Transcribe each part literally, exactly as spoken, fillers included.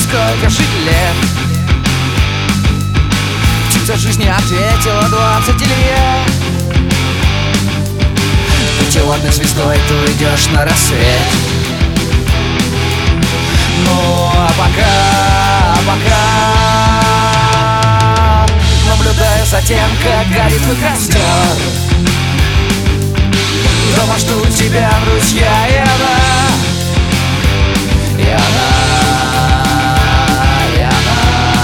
сколько жить лет? Птица жизни ответила двадцать лет. Путеводной звездой ты уйдешь на рассвет. Ну а пока, а пока наблюдаю за тем, как горит твой костер. Дома ждут тебя друзья, и она, и она, и она.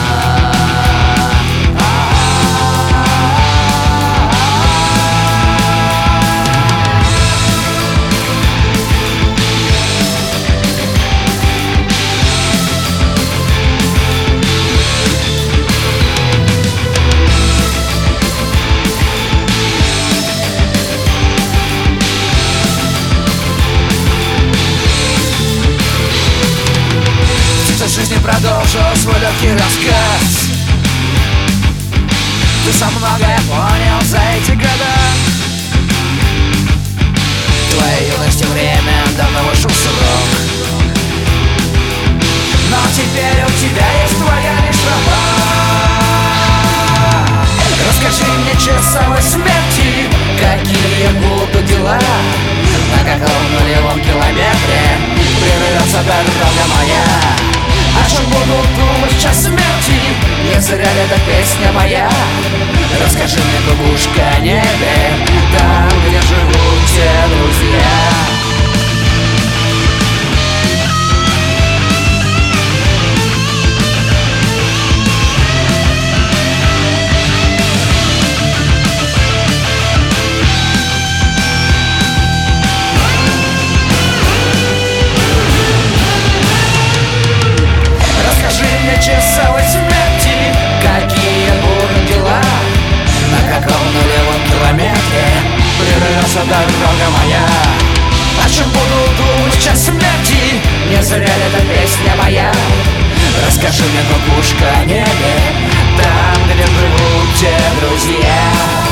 Жизни продолжила свой легкий рассказ. Ты сам многое понял за эти года. Твоей юности время давно вышел срок. Но теперь у тебя есть твоя лишь раба. Расскажи мне часовой смерти, какие будут дела. На каком нулевом километре прервется дорога моя. О чем буду думать в час смерти? Не зря ли эта песня моя? Расскажи мне, кукушка, о небе, там, где живут те друзья. Часовой смерти, какие будут дела. На каком нулевом километре прервется дорога моя. О чем буду думать в час смерти? Не зря ли эта песня моя? Расскажи мне, кукушка, о небе, там, где живут те друзья.